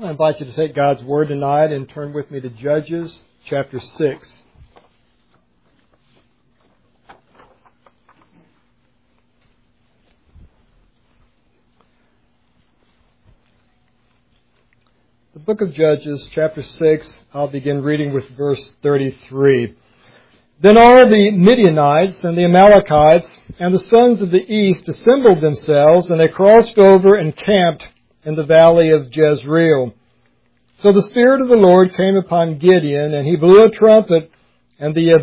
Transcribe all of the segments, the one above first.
I invite you to take God's Word tonight and turn with me to Judges chapter 6. The book of Judges chapter 6, I'll begin reading with verse 33. Then all the Midianites and the Amalekites and the sons of the east assembled themselves, and they crossed over and camped in the valley of Jezreel. So the Spirit of the Lord came upon Gideon, and he blew a trumpet, and the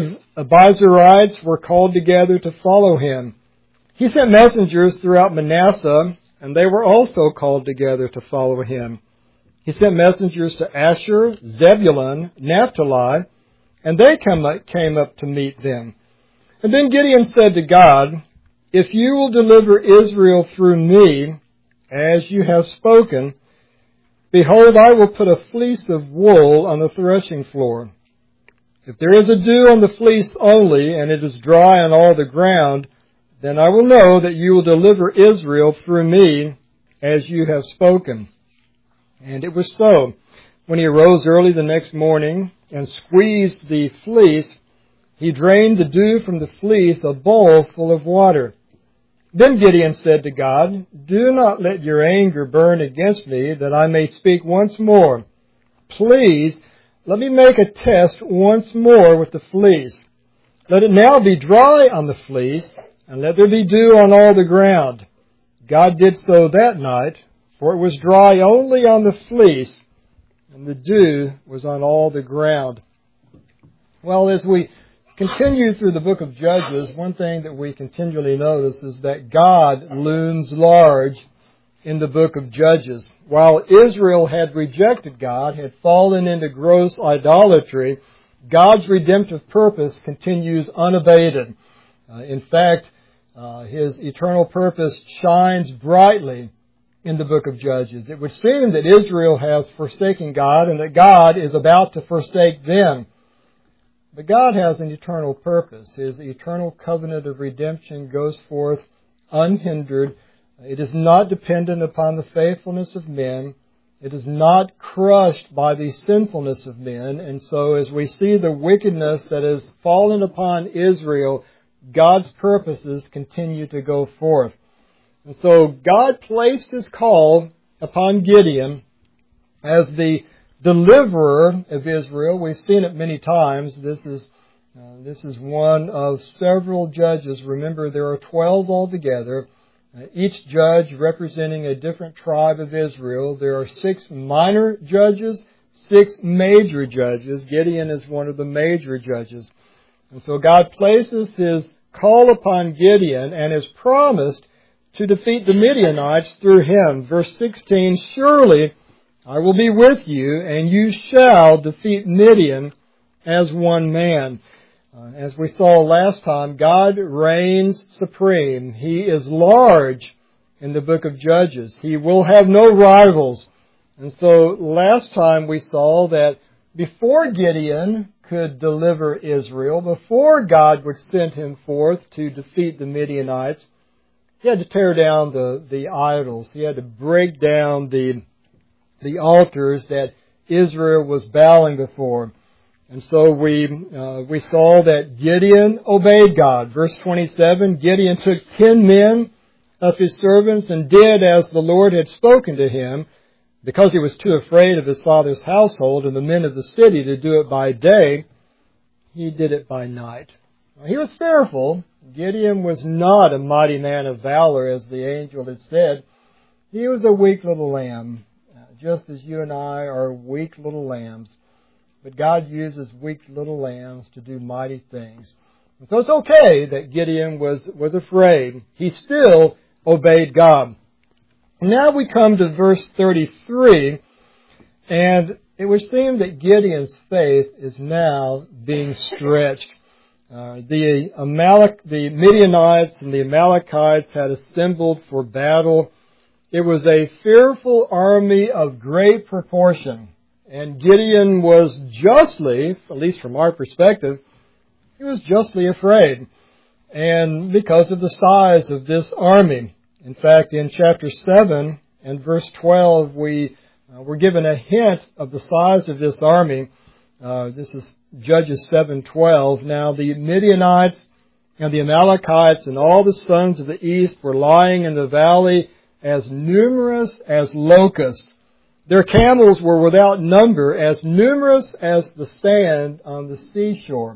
Abiezrites were called together to follow him. He sent messengers throughout Manasseh, and they were also called together to follow him. He sent messengers to Asher, Zebulun, Naphtali, and they came up to meet them. And then Gideon said to God, "If you will deliver Israel through me, as you have spoken, behold, I will put a fleece of wool on the threshing floor. If there is a dew on the fleece only, and it is dry on all the ground, then I will know that you will deliver Israel through me, as you have spoken." And it was so. When he arose early the next morning and squeezed the fleece, he drained the dew from the fleece, a bowl full of water. Then Gideon said to God, "Do not let your anger burn against me, that I may speak once more. Please, let me make a test once more with the fleece. Let it now be dry on the fleece, and let there be dew on all the ground." God did so that night, for it was dry only on the fleece, and the dew was on all the ground. Well, as we continue through the book of Judges, one thing that we continually notice is that God looms large in the book of Judges. While Israel had rejected God, had fallen into gross idolatry, God's redemptive purpose continues unabated. In fact, His eternal purpose shines brightly in the book of Judges. It would seem that Israel has forsaken God and that God is about to forsake them. But God has an eternal purpose. His eternal covenant of redemption goes forth unhindered. It is not dependent upon the faithfulness of men. It is not crushed by the sinfulness of men. And so as we see the wickedness that has fallen upon Israel, God's purposes continue to go forth. And so God placed His call upon Gideon as the deliverer of Israel. We've seen it many times. This is one of several judges. Remember, there are 12 altogether, each judge representing a different tribe of Israel. There are 6 minor judges, 6 major judges. Gideon is one of the major judges. And so God places His call upon Gideon and has promised to defeat the Midianites through him. Verse 16, "Surely I will be with you, and you shall defeat Midian as one man." As we saw last time, God reigns supreme. He is large in the book of Judges. He will have no rivals. And so last time we saw that before Gideon could deliver Israel, before God would send him forth to defeat the Midianites, he had to tear down the idols. He had to break down the altars that Israel was bowing before. And so we saw that Gideon obeyed God. Verse 27, Gideon took 10 men of his servants and did as the Lord had spoken to him, because he was too afraid of his father's household and the men of the city to do it by day. He did it by night. He was fearful. Gideon was not a mighty man of valor, as the angel had said. He was a weak little lamb, just as you and I are weak little lambs. But God uses weak little lambs to do mighty things. And so it's okay that Gideon was afraid. He still obeyed God. Now we come to verse 33, and it would seem that Gideon's faith is now being stretched. The Midianites and the Amalekites had assembled for battle. It was a fearful army of great proportion. And Gideon was justly, at least from our perspective, he was justly afraid. And because of the size of this army. In fact, in chapter 7 and verse 12, we We're given a hint of the size of this army. This is Judges 7:12. Now the Midianites and the Amalekites and all the sons of the east were lying in the valley as numerous as locusts. Their camels were without number, as numerous as the sand on the seashore.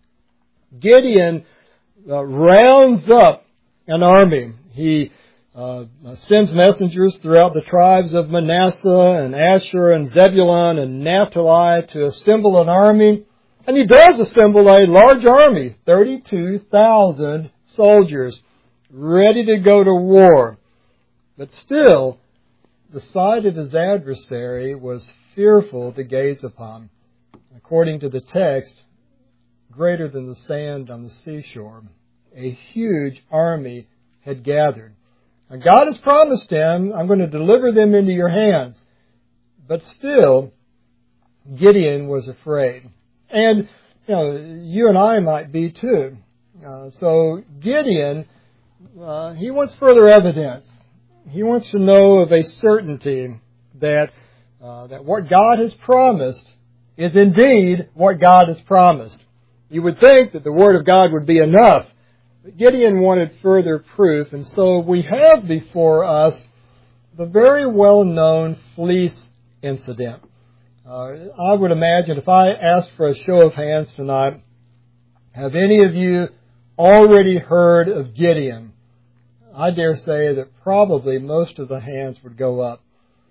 Gideon rounds up an army. He sends messengers throughout the tribes of Manasseh and Asher and Zebulun and Naphtali to assemble an army. And he does assemble a large army, 32,000 soldiers, ready to go to war. But still, the sight of his adversary was fearful to gaze upon. According to the text, greater than the sand on the seashore. A huge army had gathered. And God has promised him, I'm going to deliver them into your hands. But still, Gideon was afraid. And, you and I might be too. So Gideon, he wants further evidence. He wants to know of a certainty that what God has promised is indeed what God has promised. You would think that the Word of God would be enough. But Gideon wanted further proof, and so we have before us the very well-known fleece incident. I would imagine if I asked for a show of hands tonight, have any of you already heard of Gideon? I dare say that probably most of the hands would go up.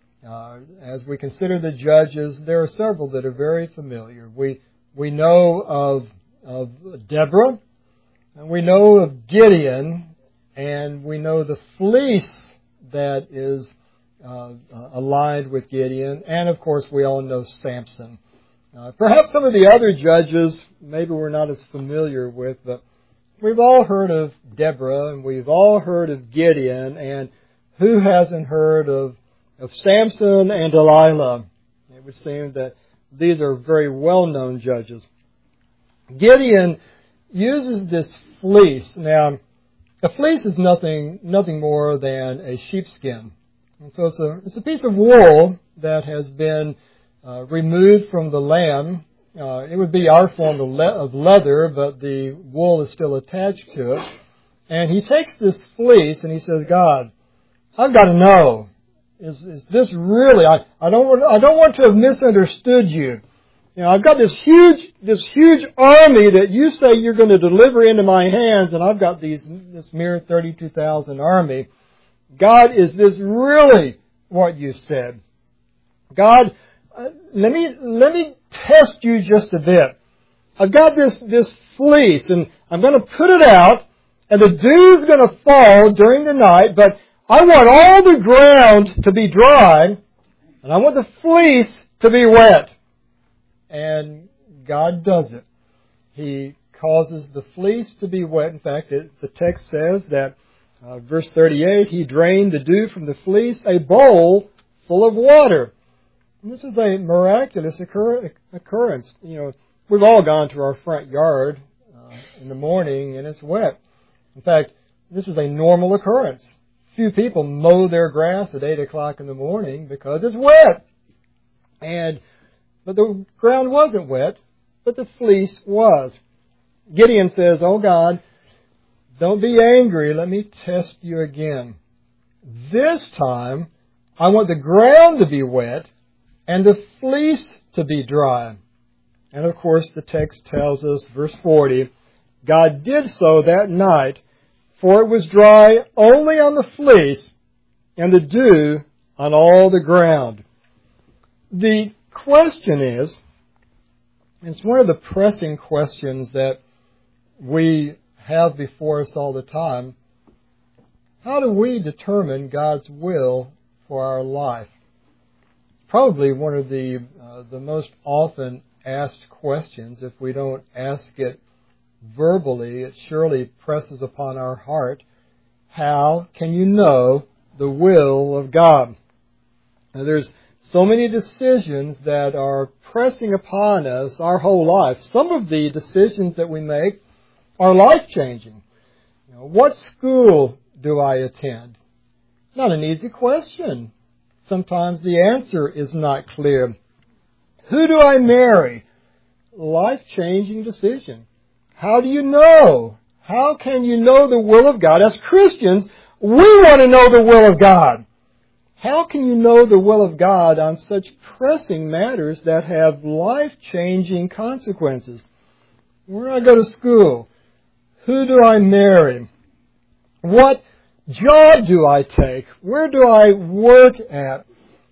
As we consider the judges, there are several that are very familiar. We know of Deborah, and we know of Gideon, and we know the fleece that is aligned with Gideon, and of course we all know Samson. Perhaps some of the other judges maybe we're not as familiar with, but we've all heard of Deborah, and we've all heard of Gideon, and who hasn't heard of Samson and Delilah? It would seem that these are very well-known judges. Gideon uses this fleece. Now, a fleece is nothing more than a sheepskin. And so it's a piece of wool that has been removed from the lamb. It would be our form of leather, but the wool is still attached to it. And he takes this fleece and he says, God, I've got to know. Is this really? I don't want to have misunderstood you. I've got this huge army that you say you're going to deliver into my hands, and I've got this mere 32,000 army. God, is this really what you said? God, let me test you just a bit. I've got this fleece, and I'm going to put it out, and the dew's going to fall during the night, but I want all the ground to be dry, and I want the fleece to be wet. And God does it. He causes the fleece to be wet. In fact, the text says that, verse 38, He drained the dew from the fleece, a bowl full of water. And this is a miraculous occurrence. We've all gone to our front yard in the morning and it's wet. In fact, this is a normal occurrence. Few people mow their grass at 8 o'clock in the morning because it's wet. But the ground wasn't wet, but the fleece was. Gideon says, oh God, don't be angry. Let me test you again. This time, I want the ground to be wet and the fleece to be dry. And of course, the text tells us, verse 40, God did so that night, for it was dry only on the fleece and the dew on all the ground. The question is, it's one of the pressing questions that we have before us all the time. How do we determine God's will for our life? Probably one of the most often asked questions. If we don't ask it verbally, it surely presses upon our heart. How can you know the will of God? Now, there's so many decisions that are pressing upon us our whole life. Some of the decisions that we make are life-changing. What school do I attend? Not an easy question. sometimes the answer is not clear. Who do I marry? Life-changing decision. How do you know? How can you know the will of God? As Christians, we want to know the will of God. How can you know the will of God on such pressing matters that have life-changing consequences? Where do I go to school? Who do I marry? What job do I take? Where do I work at?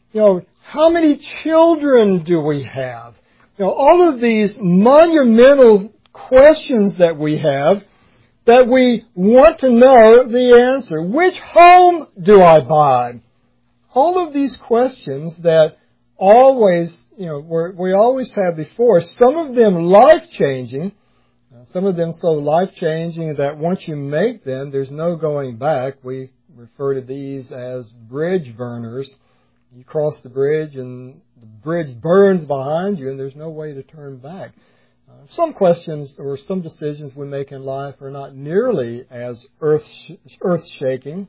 How many children do we have? All of these monumental questions that we have that we want to know the answer. Which home do I buy? All of these questions that always, we always have before, some of them life-changing, some of them so life-changing that once you make them, there's no going back. We refer to these as bridge burners. You cross the bridge and the bridge burns behind you and there's no way to turn back. Some questions or some decisions we make in life are not nearly as earth-shaking,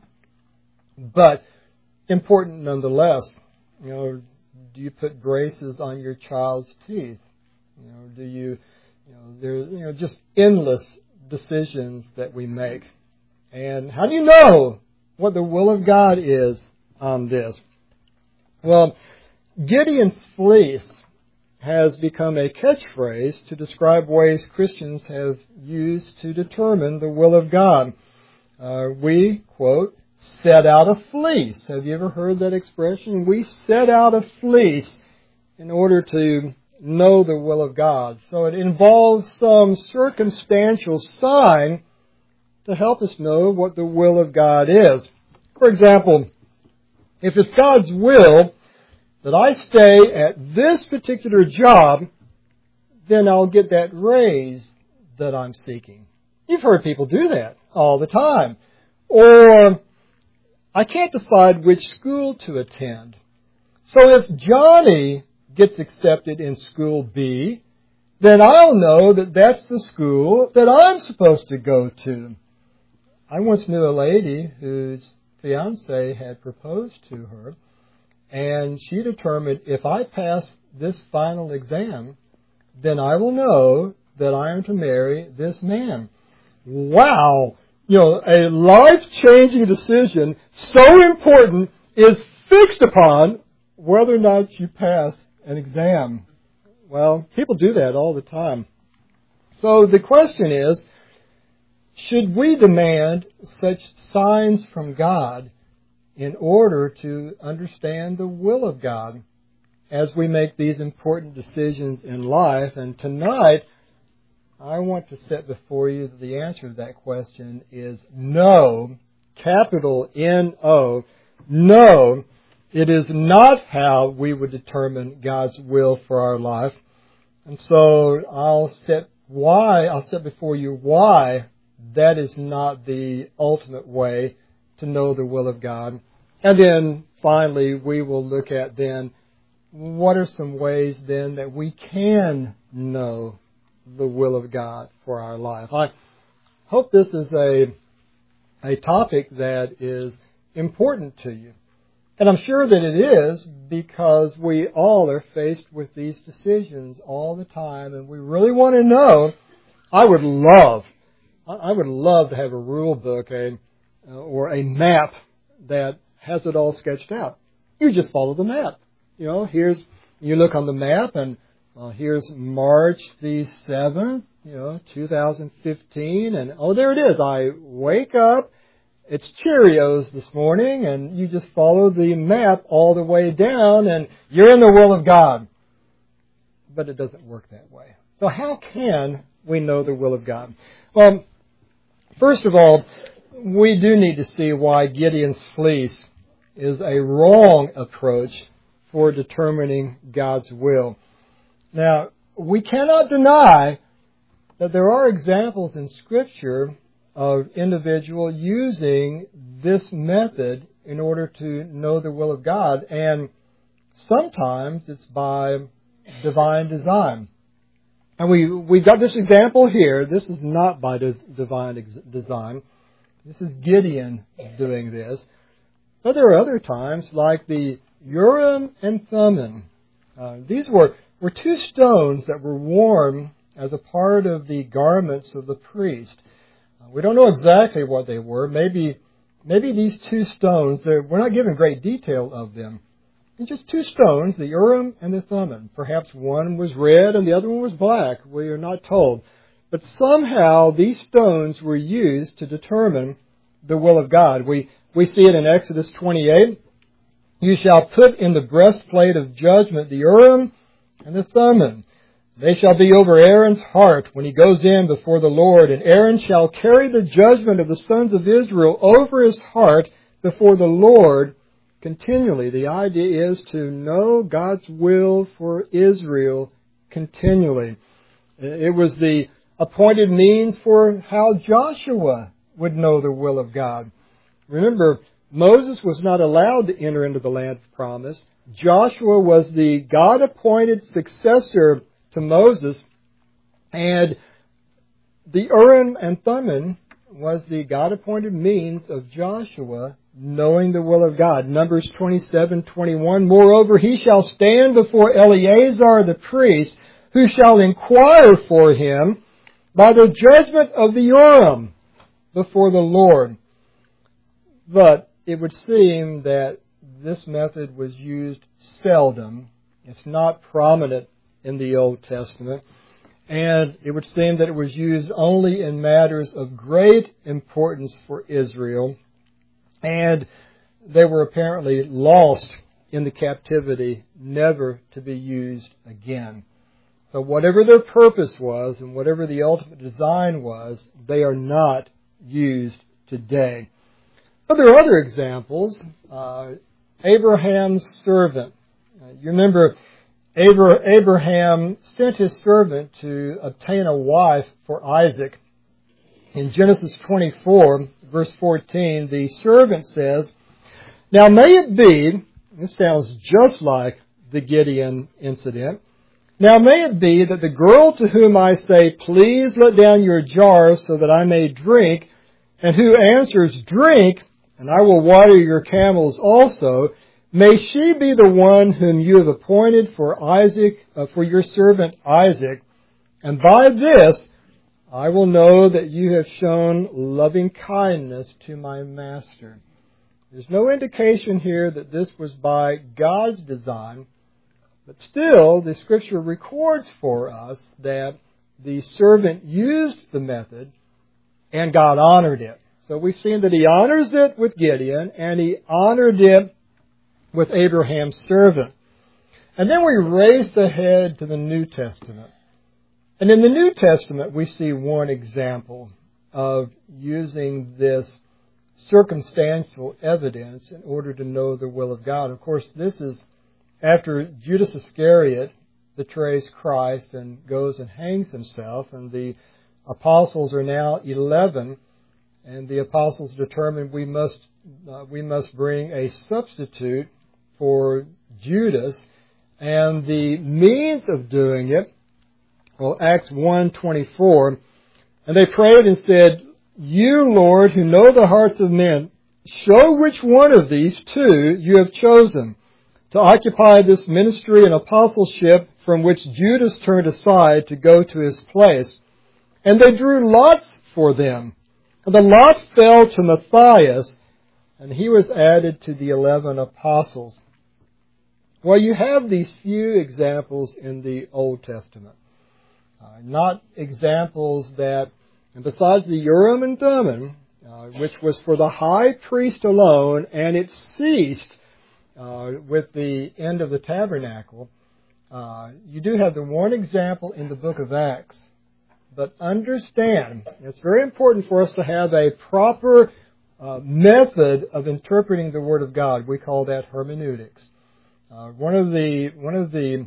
but important nonetheless. Do you put braces on your child's teeth? Do you, there, just endless decisions that we make. And how do you know what the will of God is on this? Well, Gideon's fleece has become a catchphrase to describe ways Christians have used to determine the will of God. We, quote, set out a fleece. Have you ever heard that expression? We set out a fleece in order to know the will of God. So it involves some circumstantial sign to help us know what the will of God is. For example, if it's God's will that I stay at this particular job, then I'll get that raise that I'm seeking. You've heard people do that all the time. Or, I can't decide which school to attend. So if Johnny gets accepted in school B, then I'll know that that's the school that I'm supposed to go to. I once knew a lady whose fiancé had proposed to her, and she determined, if I pass this final exam, then I will know that I am to marry this man. Wow! A life-changing decision so important is fixed upon whether or not you pass an exam. Well, people do that all the time. So the question is, should we demand such signs from God in order to understand the will of God as we make these important decisions in life? And tonight, I want to set before you that the answer to that question is no, capital N-O. No, it is not how we would determine God's will for our life. And so I'll set before you why that is not the ultimate way to know the will of God. And then finally we will look at then what are some ways then that we can know the will of God for our life. I hope this is a topic that is important to you. And I'm sure that it is, because we all are faced with these decisions all the time, and we really want to know. I would love to have a rule book or a map that has it all sketched out. You just follow the map. You look on the map, and here's March the 7th, 2015, and there it is. I wake up, it's Cheerios this morning, and you just follow the map all the way down, and you're in the will of God. But it doesn't work that way. So how can we know the will of God? Well, first of all, we do need to see why Gideon's fleece is a wrong approach for determining God's will. Now, we cannot deny that there are examples in Scripture of individuals using this method in order to know the will of God, and sometimes it's by divine design. And we've got this example here. This is not by divine design. This is Gideon doing this. But there are other times, like the Urim and Thummim. These were two stones that were worn as a part of the garments of the priest. We don't know exactly what they were. Maybe these two stones, we're not given great detail of them. And just two stones, the Urim and the Thummim. Perhaps one was red and the other one was black. We are not told. But somehow these stones were used to determine the will of God. We see it in Exodus 28. You shall put in the breastplate of judgment the Urim and the Thummim. They shall be over Aaron's heart when he goes in before the Lord, and Aaron shall carry the judgment of the sons of Israel over his heart before the Lord continually. The idea is to know God's will for Israel continually. It was the appointed means for how Joshua would know the will of God. Remember, Moses was not allowed to enter into the land of promise. Joshua was the God-appointed successor to Moses, and the Urim and Thummim was the God-appointed means of Joshua knowing the will of God. Numbers 27:21. Moreover, he shall stand before Eleazar the priest, who shall inquire for him by the judgment of the Urim before the Lord. But it would seem that this method was used seldom. It's not prominent in the Old Testament. And it would seem that it was used only in matters of great importance for Israel. And they were apparently lost in the captivity, never to be used again. So whatever their purpose was and whatever the ultimate design was, they are not used today. But there are other examples. Abraham's servant. You remember Abraham sent his servant to obtain a wife for Isaac. In Genesis 24, verse 14, the servant says, "Now may it be," this sounds just like the Gideon incident, "Now may it be that the girl to whom I say, 'Please let down your jar so that I may drink,' and who answers, 'Drink, and I will water your camels also,' may she be the one whom you have appointed for Isaac, for your servant Isaac. And by this I will know that you have shown loving kindness to my master." There's no indication here that this was by God's design, but still the Scripture records for us that the servant used the method and God honored it. So we've seen that he honors it with Gideon and he honored it with Abraham's servant. And then we race ahead to the New Testament. And in the New Testament, we see one example of using this circumstantial evidence in order to know the will of God. Of course, this is after Judas Iscariot betrays Christ and goes and hangs himself, and the apostles are now 11, and the apostles determined we must bring a substitute for Judas, and the means of doing it, well, Acts 1:24, "And they prayed and said, 'You, Lord, who know the hearts of men, show which one of these two you have chosen to occupy this ministry and apostleship from which Judas turned aside to go to his place.' And they drew lots for them. And the lot fell to Matthias, and he was added to the 11 apostles." Well, you have these few examples in the Old Testament. Not examples that, and besides the Urim and Thummim, which was for the high priest alone, and it ceased with the end of the tabernacle, you do have the one example in the book of Acts. But understand, it's very important for us to have a proper method of interpreting the Word of God. We call that hermeneutics. One of the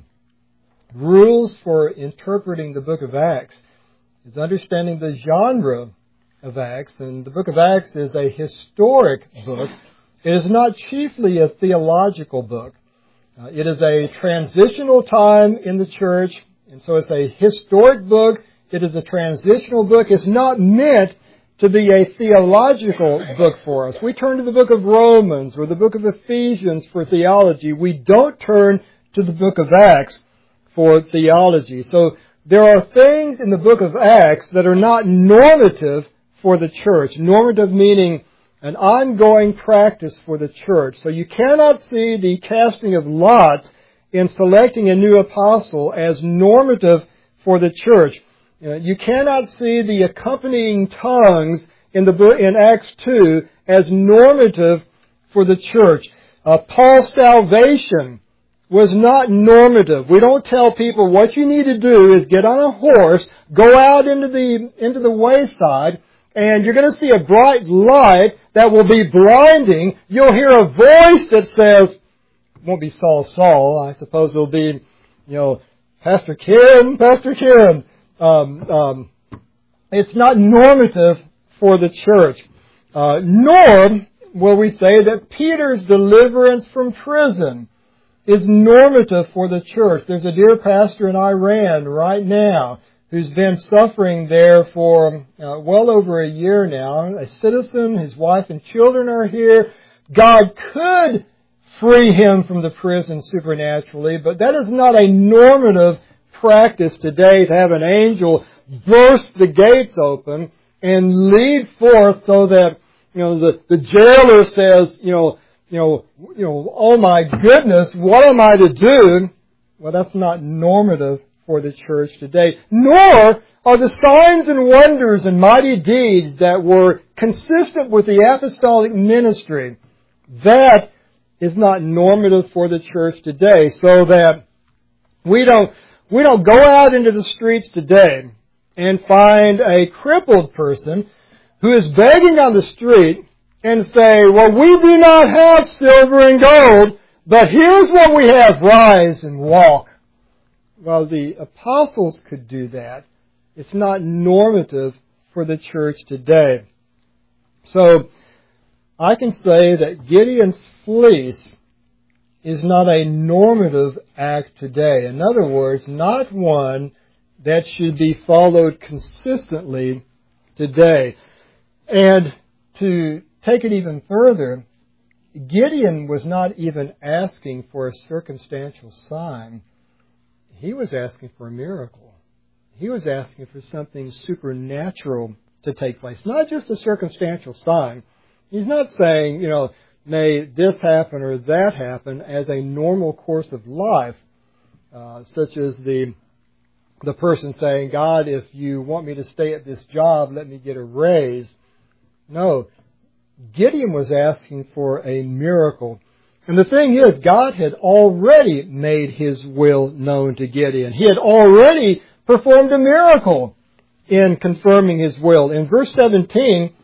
rules for interpreting the book of Acts is understanding the genre of Acts. And the book of Acts is a historic book. It is not chiefly a theological book. It is a transitional time in the church, and so it's a historic book. It is a transitional book. It's not meant to be a theological book for us. We turn to the book of Romans or the book of Ephesians for theology. We don't turn to the book of Acts for theology. So there are things in the book of Acts that are not normative for the church. Normative meaning an ongoing practice for the church. So you cannot see the casting of lots in selecting a new apostle as normative for the church. You cannot see the accompanying tongues in Acts 2 as normative for the church. Paul's salvation was not normative. We don't tell people what you need to do is get on a horse, go out into the wayside, and you're going to see a bright light that will be blinding. You'll hear a voice that says, it won't be Saul, Saul. I suppose it'll be, Pastor Kim, Pastor Kim. It's not normative for the church. Nor will we say that Peter's deliverance from prison is normative for the church. There's a dear pastor in Iran right now who's been suffering there for well over a year now. A citizen, his wife and children are here. God could free him from the prison supernaturally, but that is not a normative practice today to have an angel burst the gates open and lead forth so that the jailer says, oh my goodness, what am I to do? Well, that's not normative for the church today. Nor are the signs and wonders and mighty deeds that were consistent with the apostolic ministry. That is not normative for the church today. So that we don't go out into the streets today and find a crippled person who is begging on the street and say, well, we do not have silver and gold, but here's what we have, rise and walk. Well, the apostles could do that. It's not normative for the church today. So, I can say that Gideon's fleece is not a normative act today. In other words, not one that should be followed consistently today. And to take it even further, Gideon was not even asking for a circumstantial sign. He was asking for a miracle. He was asking for something supernatural to take place, not just a circumstantial sign. He's not saying, may this happen or that happen as a normal course of life, such as the person saying, God, if you want me to stay at this job, let me get a raise. No, Gideon was asking for a miracle. And the thing is, God had already made His will known to Gideon. He had already performed a miracle in confirming His will. In verse 17,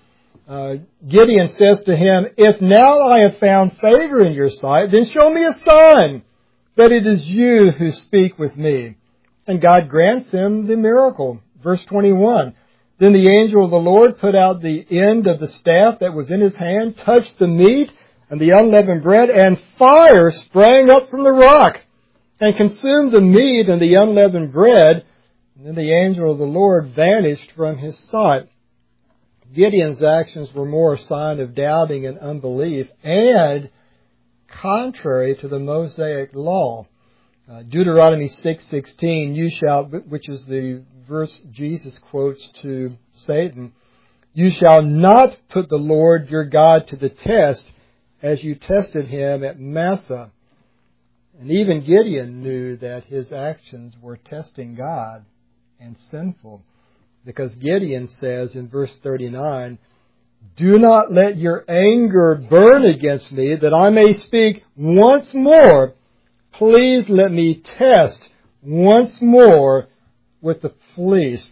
Gideon says to him, if now I have found favor in your sight, then show me a sign that it is you who speak with me. And God grants him the miracle. Verse 21, then the angel of the Lord put out the end of the staff that was in his hand, touched the meat and the unleavened bread, and fire sprang up from the rock and consumed the meat and the unleavened bread. And then the angel of the Lord vanished from his sight. Gideon's actions were more a sign of doubting and unbelief and contrary to the Mosaic law. Deuteronomy 6:16, you shall, which is the verse Jesus quotes to Satan, you shall not put the Lord your God to the test as you tested him at Massah. And even Gideon knew that his actions were testing God and sinful. Because Gideon says in verse 39, do not let your anger burn against me, that I may speak once more. Please let me test once more with the fleece.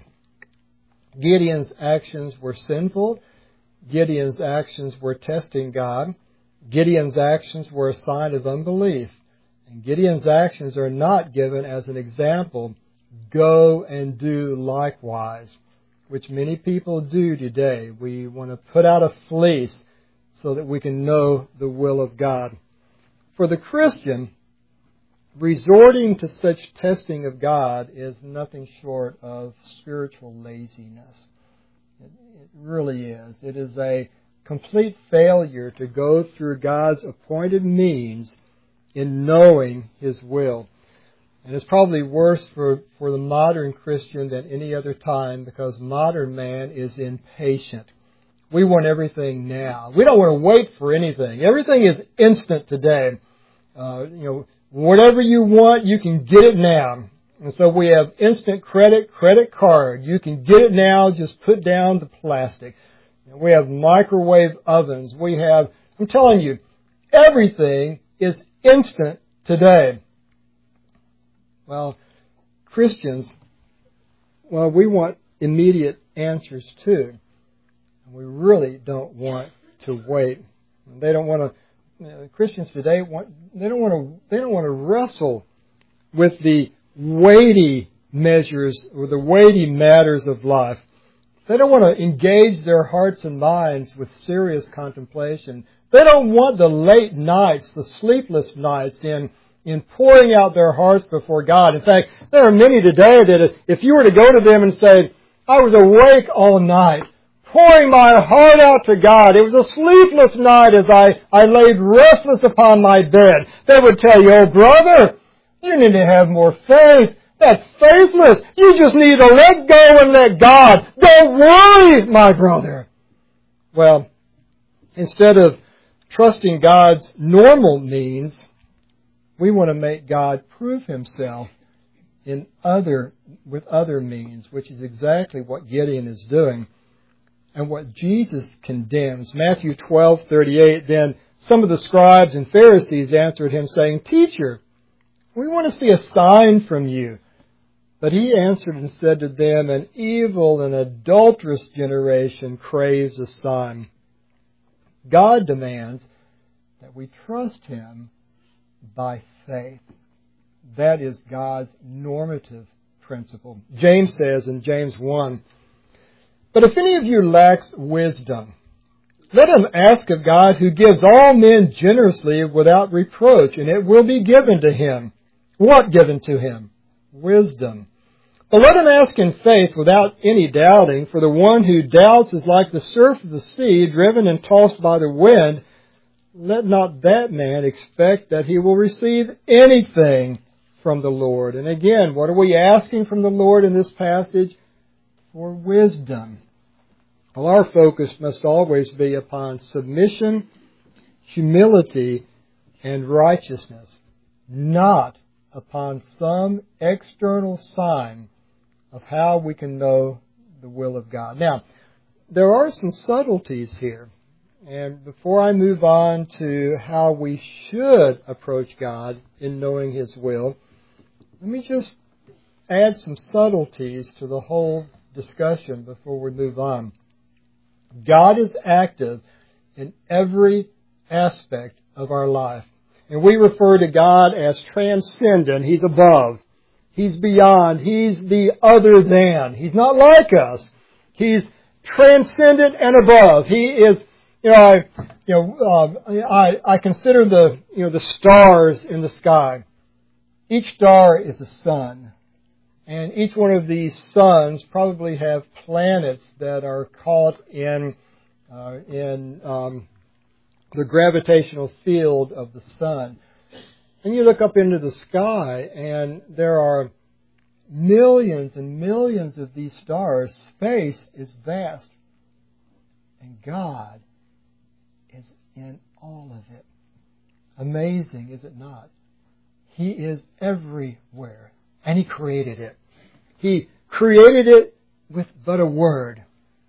Gideon's actions were sinful. Gideon's actions were testing God. Gideon's actions were a sign of unbelief. And Gideon's actions are not given as an example. Go and do likewise, which many people do today. We want to put out a fleece so that we can know the will of God. For the Christian, resorting to such testing of God is nothing short of spiritual laziness. It really is. It is a complete failure to go through God's appointed means in knowing His will. And it's probably worse for the modern Christian than any other time, because modern man is impatient. We want everything now. We don't want to wait for anything. Everything is instant today. Whatever you want, you can get it now. And so we have instant credit card. You can get it now, just put down the plastic. We have microwave ovens. I'm telling you, everything is instant today. Well, Christians, we want immediate answers too. And we really don't want to wait. They don't want to. Christians today they don't want to wrestle with the weighty measures or the weighty matters of life. They don't want to engage their hearts and minds with serious contemplation. They don't want the late nights, the sleepless nights in pouring out their hearts before God. In fact, there are many today that if you were to go to them and say, I was awake all night, pouring my heart out to God. It was a sleepless night as I laid restless upon my bed. They would tell you, oh brother, you need to have more faith. That's faithless. You just need to let go and let God. Don't worry, my brother. Well, instead of trusting God's normal means, we want to make God prove Himself with other means, which is exactly what Gideon is doing and what Jesus condemns. Matthew 12:38, then some of the scribes and Pharisees answered Him, saying, Teacher, we want to see a sign from you. But He answered and said to them, an evil and adulterous generation craves a sign. God demands that we trust Him by faith. That is God's normative principle. James says in James 1, but if any of you lacks wisdom, let him ask of God, who gives all men generously without reproach, and it will be given to him. What given to him? Wisdom. But let him ask in faith without any doubting, for the one who doubts is like the surf of the sea, driven and tossed by the wind. Let not that man expect that he will receive anything from the Lord. And again, what are we asking from the Lord in this passage? For wisdom. Well, our focus must always be upon submission, humility, and righteousness, not upon some external sign of how we can know the will of God. Now, there are some subtleties here. And before I move on to how we should approach God in knowing His will, let me just add some subtleties to the whole discussion before we move on. God is active in every aspect of our life. And we refer to God as transcendent. He's above. He's beyond. He's the other than. He's not like us. He's transcendent and above. He is, I consider the stars in the sky. Each star is a sun. And each one of these suns probably have planets that are caught in the gravitational field of the sun. And you look up into the sky, and there are millions and millions of these stars. Space is vast. And God is in all of it. Amazing, is it not? He is everywhere. And He created it. He created it with but a word.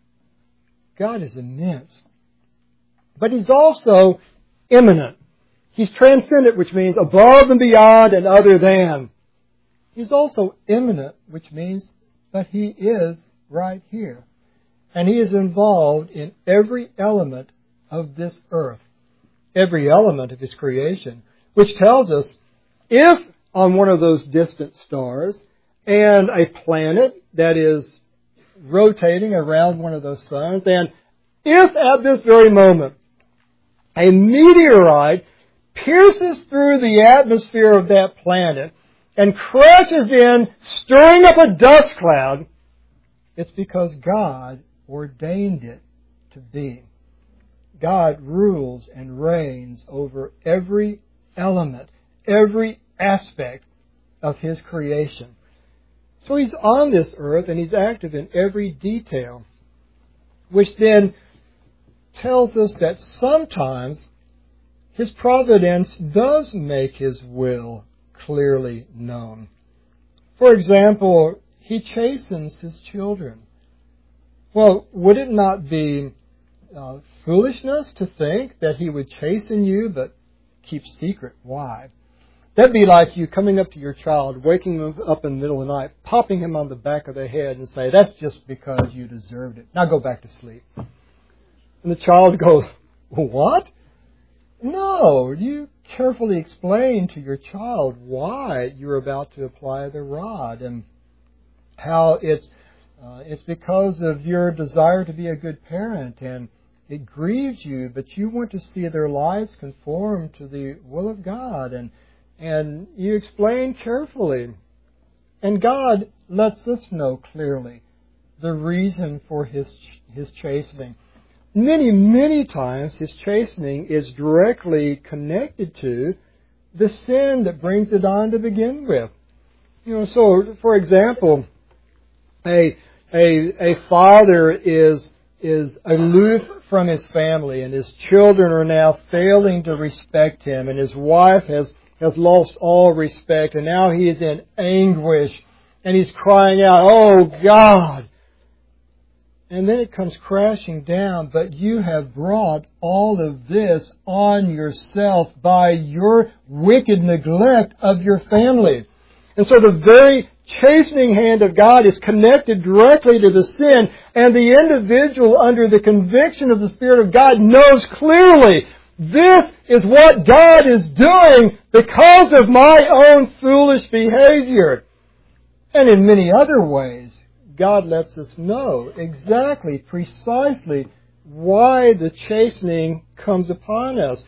God is immense. But He's also immanent. He's transcendent, which means above and beyond and other than. He's also immanent, which means that He is right here. And He is involved in every element of this earth, every element of His creation, which tells us if on one of those distant stars and a planet that is rotating around one of those suns, and if at this very moment a meteorite pierces through the atmosphere of that planet and crashes in, stirring up a dust cloud, it's because God ordained it to be. God rules and reigns over every element, every aspect of His creation. So He's on this earth and He's active in every detail, which then tells us that sometimes His providence does make His will clearly known. For example, He chastens His children. Well, would it not be foolishness to think that He would chasten you but keep secret why? That'd be like you coming up to your child, waking him up in the middle of the night, popping him on the back of the head and say, "That's just because you deserved it. Now go back to sleep." And the child goes, "What?" No, you carefully explain to your child why you're about to apply the rod and how it's because of your desire to be a good parent, and it grieves you, but you want to see their lives conform to the will of God, and you explain carefully. And God lets us know clearly the reason for His chastening. Many, many times His chastening is directly connected to the sin that brings it on to begin with. So for example, a father is aloof from his family, and his children are now failing to respect him, and his wife has lost all respect, and now he is in anguish, and he's crying out, "Oh God!" And then it comes crashing down, but you have brought all of this on yourself by your wicked neglect of your family. And so the very chastening hand of God is connected directly to the sin, and the individual under the conviction of the Spirit of God knows clearly, this is what God is doing because of my own foolish behavior. And in many other ways, God lets us know exactly, precisely why the chastening comes upon us.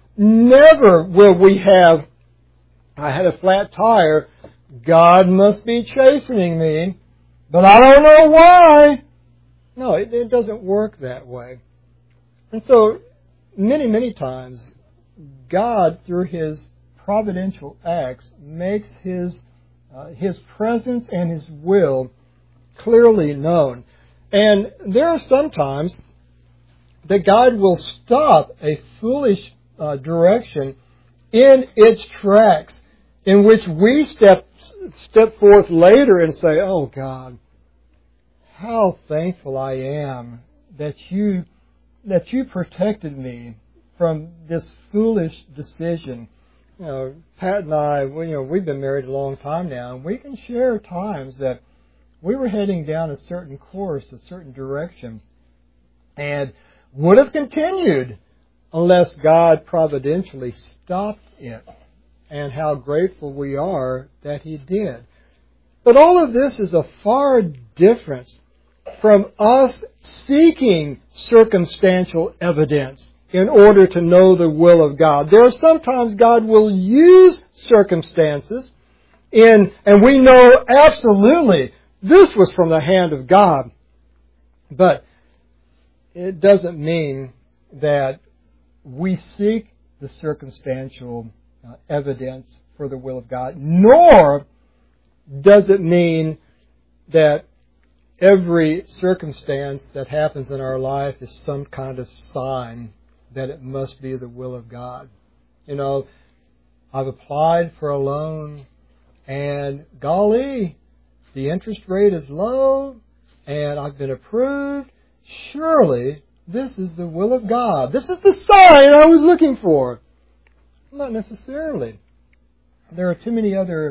Never will we have, "I had a flat tire, God must be chastening me, but I don't know why." No, it doesn't work that way. And so, many, many times, God, through His providential acts, makes His presence and His will clearly known. And there are some times that God will stop a foolish direction in its tracks, in which we step forth later and say, "Oh God, how thankful I am that you protected me from this foolish decision." Pat and I, we've been married a long time now, and we can share times that we were heading down a certain course, a certain direction, and would have continued unless God providentially stopped it. And how grateful we are that He did. But all of this is a far difference from us seeking circumstantial evidence in order to know the will of God. There are sometimes God will use circumstances, and we know absolutely this was from the hand of God. But it doesn't mean that we seek the circumstantial evidence for the will of God, nor does it mean that every circumstance that happens in our life is some kind of sign that it must be the will of God. I've applied for a loan, and golly, the interest rate is low, and I've been approved. Surely this is the will of God. This is the sign I was looking for. Not necessarily. There are too many other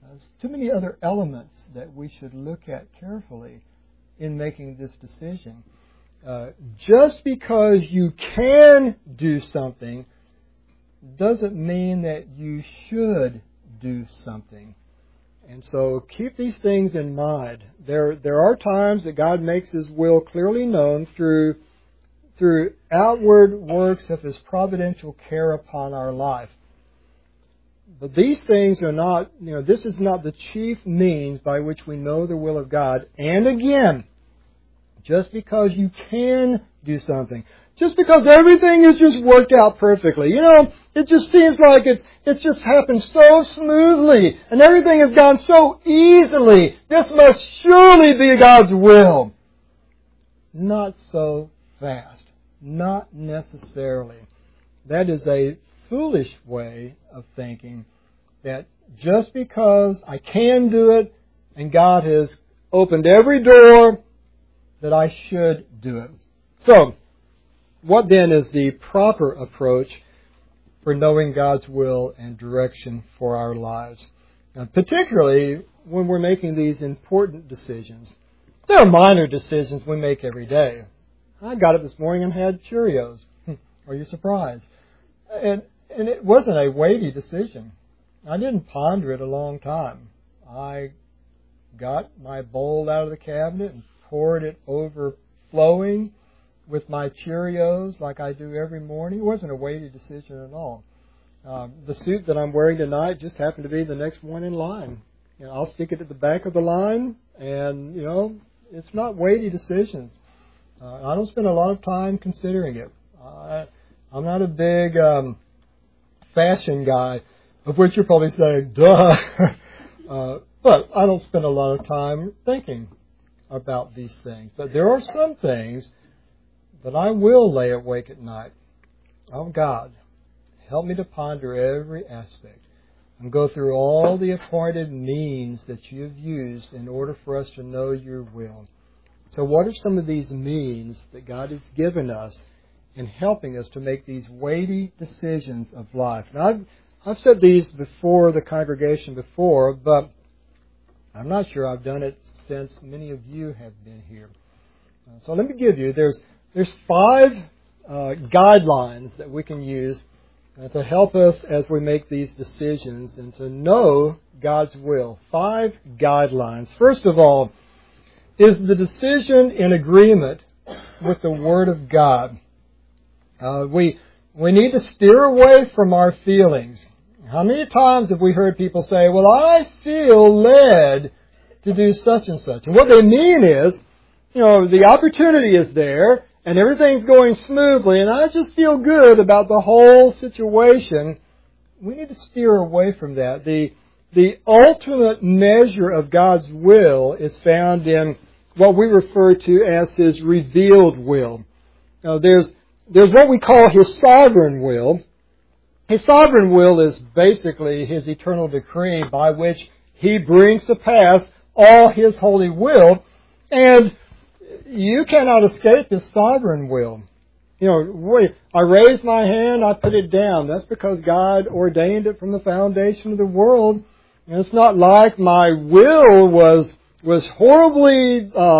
elements that we should look at carefully in making this decision. Just because you can do something doesn't mean that you should do something. And so keep these things in mind. There are times that God makes His will clearly known through outward works of His providential care upon our life. But these things are not, this is not the chief means by which we know the will of God. And again, just because you can do something, just because everything is just worked out perfectly. You know, it just seems like it's just happened so smoothly and everything has gone so easily. This must surely be God's will. Not so fast. Not necessarily. That is a foolish way of thinking, that just because I can do it and God has opened every door, that I should do it. So, what then is the proper approach for knowing God's will and direction for our lives? Now, particularly when we're making these important decisions. There are minor decisions we make every day. I got up this morning and had Cheerios. Are you surprised? And it wasn't a weighty decision. I didn't ponder it a long time. I got my bowl out of the cabinet and poured it overflowing with my Cheerios like I do every morning. It wasn't a weighty decision at all. The suit that I'm wearing tonight just happened to be the next one in line. You know, I'll stick it at the back of the line, and, you know, it's not weighty decisions. I don't spend a lot of time considering it. I'm not a big fashion guy, of which you're probably saying, duh. But I don't spend a lot of time thinking about these things. But there are some things that I will lay awake at night. Oh, God, help me to ponder every aspect and go through all the appointed means that you have used in order for us to know your will. So what are some of these means that God has given us in helping us to make these weighty decisions of life? Now, I've said these before the congregation before, but I'm not sure I've done it since many of you have been here. So let me give you, there's 5 guidelines that we can use to help us as we make these decisions and to know God's will. 5 guidelines. First of all, is the decision in agreement with the Word of God? We need to steer away from our feelings. How many times have we heard people say, well, I feel led to do such and such? And what they mean is, you know, the opportunity is there and everything's going smoothly and I just feel good about the whole situation. We need to steer away from that. The ultimate measure of God's will is found in what we refer to as His revealed will. Now, there's what we call His sovereign will. His sovereign will is basically His eternal decree by which He brings to pass all His holy will, and you cannot escape His sovereign will. You know, I raise my hand, I put it down. That's because God ordained it from the foundation of the world. And it's not like my will was horribly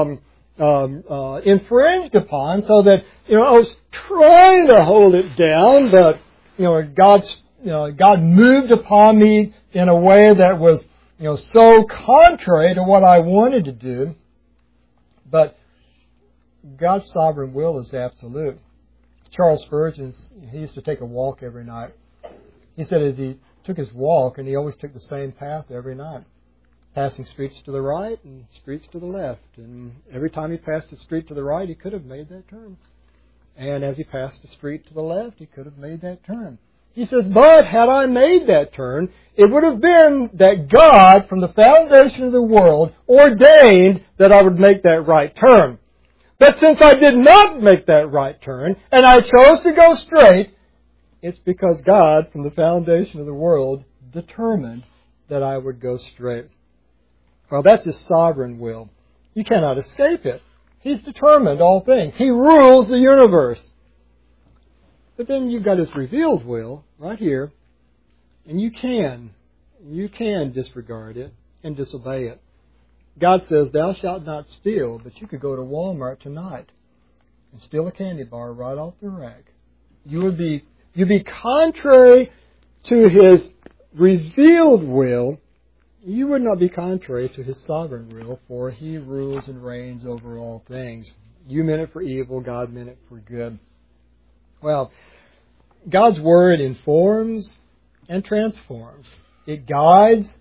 infringed upon, so that, you know, I was trying to hold it down, but, you know, God moved upon me in a way that was, you know, so contrary to what I wanted to do. But God's sovereign will is absolute. Charles Spurgeon, he used to take a walk every night. He said that he took his walk and he always took the same path every night, passing streets to the right and streets to the left. And every time he passed a street to the right, he could have made that turn. And as he passed a street to the left, he could have made that turn. He says, but had I made that turn, it would have been that God, from the foundation of the world, ordained that I would make that right turn. But since I did not make that right turn, and I chose to go straight, it's because God, from the foundation of the world, determined that I would go straight. Well, that's His sovereign will. You cannot escape it. He's determined all things. He rules the universe. But then you've got His revealed will right here, and you can disregard it and disobey it. God says, thou shalt not steal, but you could go to Walmart tonight and steal a candy bar right off the rack. You'd be contrary to His revealed will. You would not be contrary to His sovereign will, for He rules and reigns over all things. You meant it for evil, God meant it for good. Well, God's Word informs and transforms. It guides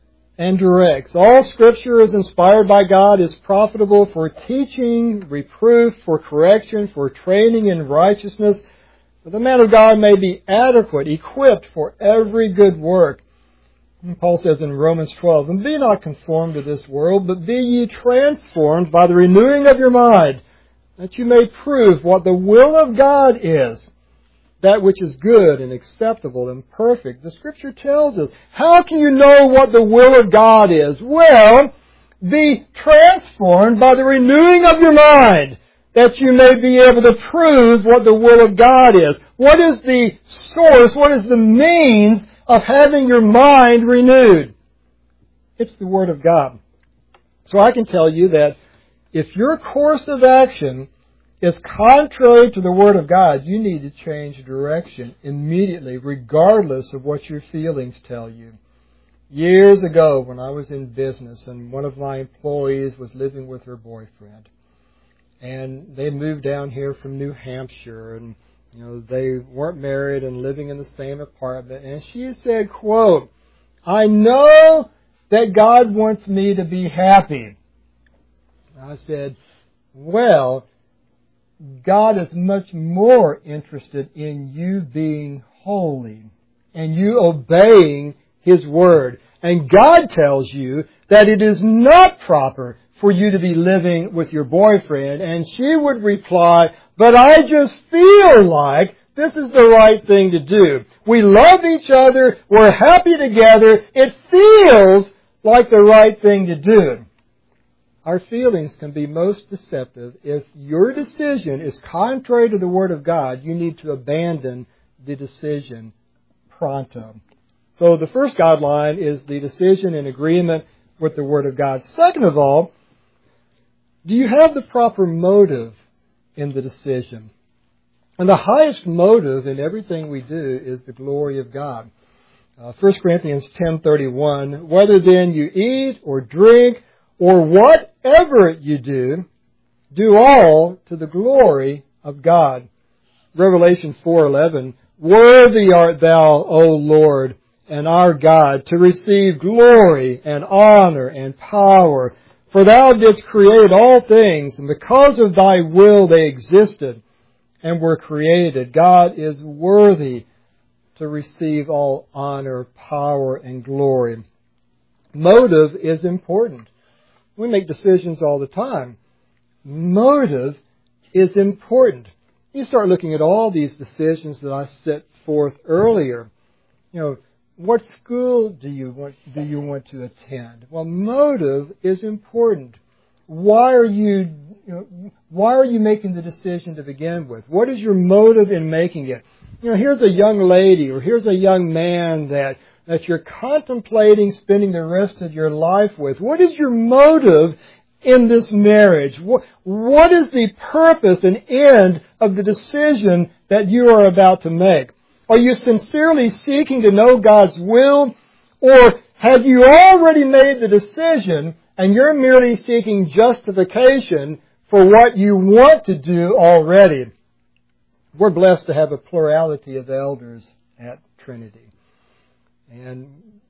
and directs. All Scripture is inspired by God, is profitable for teaching, reproof, for correction, for training in righteousness, that the man of God may be adequate, equipped for every good work. And Paul says in Romans 12, "And be not conformed to this world, but be ye transformed by the renewing of your mind, that you may prove what the will of God is, that which is good and acceptable and perfect." The Scripture tells us, how can you know what the will of God is? Well, be transformed by the renewing of your mind, that you may be able to prove what the will of God is. What is the source, what is the means of having your mind renewed? It's the Word of God. So I can tell you that if your course of action is contrary to the Word of God, you need to change direction immediately, regardless of what your feelings tell you. Years ago, when I was in business and one of my employees was living with her boyfriend, and they moved down here from New Hampshire, and they weren't married and living in the same apartment, and she said, quote, "I know that God wants me to be happy." I said, well, God is much more interested in you being holy and you obeying His Word. And God tells you that it is not proper for you to be living with your boyfriend. And she would reply, "But I just feel like this is the right thing to do. We love each other. We're happy together. It feels like the right thing to do." Our feelings can be most deceptive. If your decision is contrary to the Word of God, you need to abandon the decision pronto. So the first guideline is the decision in agreement with the Word of God. Second of all, do you have the proper motive in the decision? And the highest motive in everything we do is the glory of God. 1 Corinthians 10:31, "Whether then you eat or drink or whatever you do, do all to the glory of God." Revelation 4:11, "Worthy art thou, O Lord, and our God, to receive glory and honor and power. For thou didst create all things, and because of thy will they existed and were created." God is worthy to receive all honor, power, and glory. Motive is important. We make decisions all the time. Motive is important. You start looking at all these decisions that I set forth earlier. What school do you want to attend? Well, motive is important. Why are you making the decision to begin with? What is your motive in making it? Here's a young lady or here's a young man that you're contemplating spending the rest of your life with. What is your motive in this marriage? What is the purpose and end of the decision that you are about to make? Are you sincerely seeking to know God's will? Or have you already made the decision and you're merely seeking justification for what you want to do already? We're blessed to have a plurality of elders at Trinity. And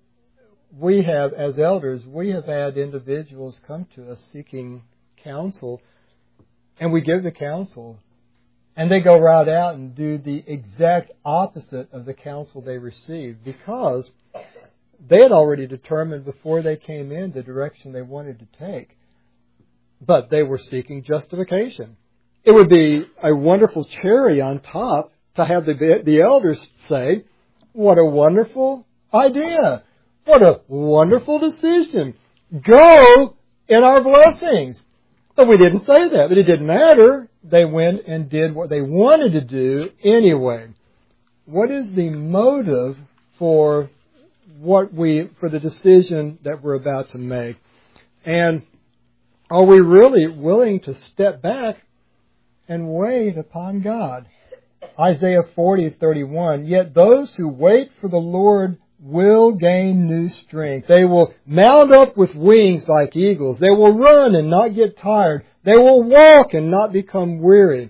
we have, as elders, we have had individuals come to us seeking counsel, and we give the counsel. And they go right out and do the exact opposite of the counsel they received, because they had already determined before they came in the direction they wanted to take. But they were seeking justification. It would be a wonderful cherry on top to have the elders say, "What a wonderful idea. What a wonderful decision. Go in our blessings." But we didn't say that. But it didn't matter. They went and did what they wanted to do anyway. What is the motive for the decision that we're about to make? And are we really willing to step back and wait upon God? Isaiah 40:31, "Yet those who wait for the Lord will gain new strength. They will mount up with wings like eagles. They will run and not get tired. They will walk and not become weary."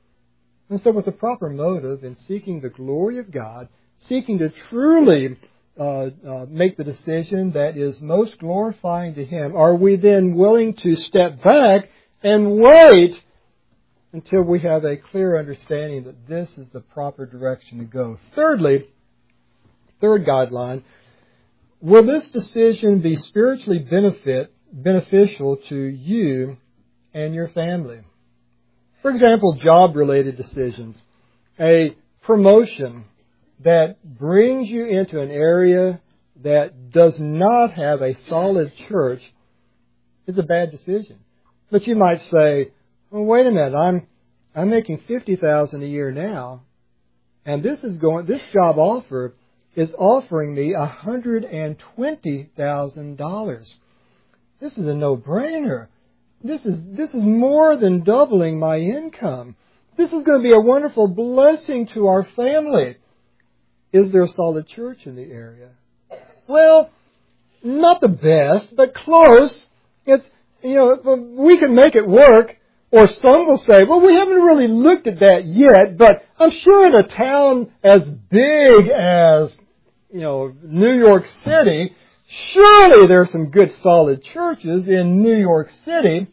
And so with the proper motive in seeking the glory of God, seeking to truly make the decision that is most glorifying to Him? Are we then willing to step back and wait until we have a clear understanding that this is the proper direction to go? Thirdly, third guideline, will this decision be spiritually beneficial to you and your family? For example, job-related decisions. A promotion that brings you into an area that does not have a solid church is a bad decision. But you might say, well, wait a minute, I'm making $50,000 a year now, and this job offer is offering me $120,000. This is a no-brainer. This is more than doubling my income. This is going to be a wonderful blessing to our family. Is there a solid church in the area? Well, not the best, but close. It's, we can make it work. Or some will say, well, we haven't really looked at that yet, but I'm sure in a town as big as, New York City, surely there are some good solid churches in New York City.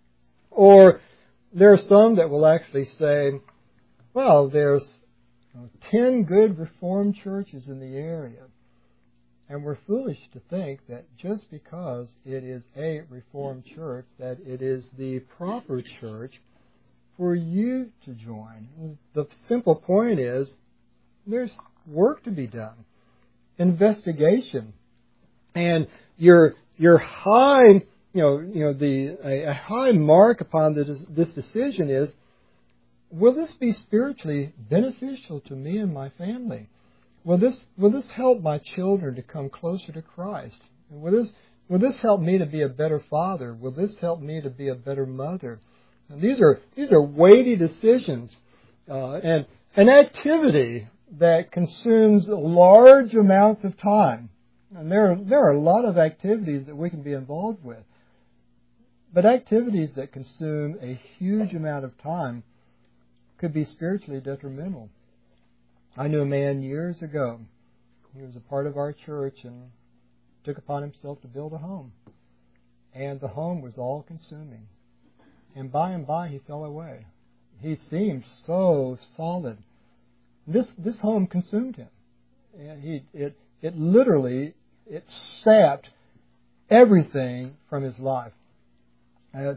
Or there are some that will actually say, well, there's 10 good Reformed churches in the area. And we're foolish to think that just because it is a Reformed church, that it is the proper church for you to join. The simple point is, there's work to be done. Investigation. And your high, a high mark upon this decision is, will this be spiritually beneficial to me and my family? Will this help my children to come closer to Christ? Will this help me to be a better father? Will this help me to be a better mother? And these are weighty decisions, and an activity that consumes large amounts of time. And there are a lot of activities that we can be involved with, but activities that consume a huge amount of time could be spiritually detrimental. I knew a man years ago. He was a part of our church and took upon himself to build a home. And the home was all-consuming. And by he fell away. He seemed so solid. This home consumed him. And it literally sapped everything from his life. A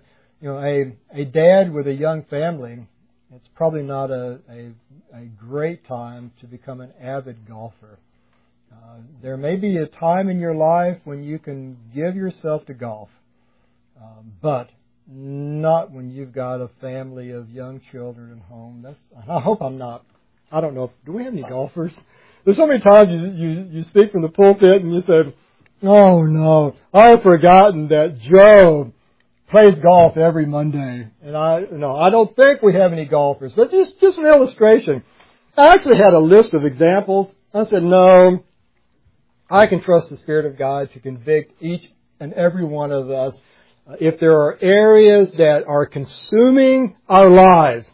dad with a young family, it's probably not a great time to become an avid golfer. There may be a time in your life when you can give yourself to golf, but not when you've got a family of young children at home. I hope I'm not. I don't know. Do we have any golfers? There's so many times you speak from the pulpit and you say, oh no, I've forgotten that Joe plays golf every Monday. And I don't think we have any golfers. But just an illustration. I actually had a list of examples. I said, no, I can trust the Spirit of God to convict each and every one of us. If there are areas that are consuming our lives,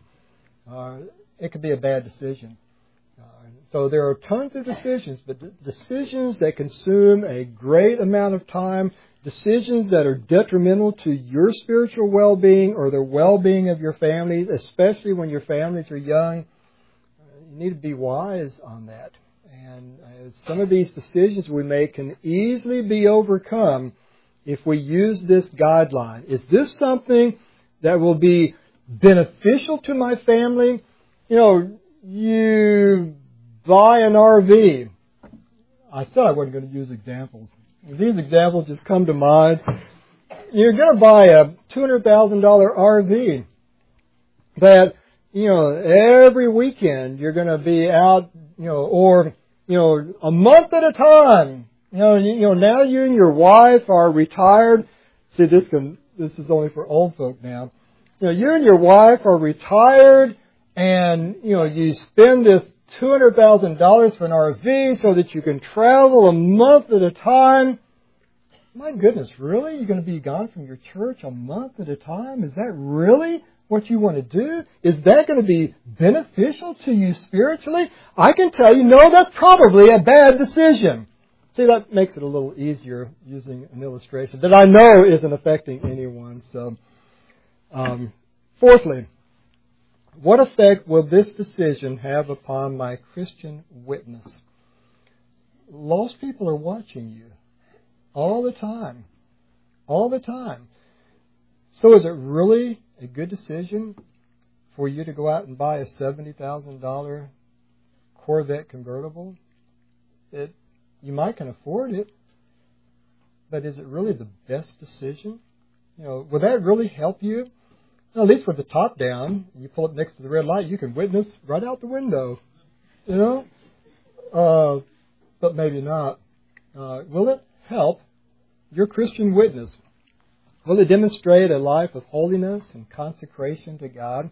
it could be a bad decision. So there are tons of decisions, but decisions that consume a great amount of time, decisions that are detrimental to your spiritual well-being or the well-being of your family, especially when your families are young, you need to be wise on that. And some of these decisions we make can easily be overcome if we use this guideline. Is this something that will be beneficial to my family? You buy an RV. I said I wasn't going to use examples. These examples just come to mind. You're going to buy a $200,000 RV that, every weekend you're going to be out, or, a month at a time. Now you and your wife are retired. See, this is only for old folk now. You and your wife are retired and, you spend this $200,000 for an RV so that you can travel a month at a time. My goodness, really? You're going to be gone from your church a month at a time? Is that really what you want to do? Is that going to be beneficial to you spiritually? I can tell you, no, that's probably a bad decision. See, that makes it a little easier using an illustration that I know isn't affecting anyone. So, fourthly, what effect will this decision have upon my Christian witness? Lost people are watching you all the time. All the time. So is it really a good decision for you to go out and buy a $70,000 Corvette convertible? You might can afford it, but is it really the best decision? Will that really help you? Well, at least with the top down, you pull up next to the red light, you can witness right out the window. But maybe not. Will it help your Christian witness? Will it demonstrate a life of holiness and consecration to God?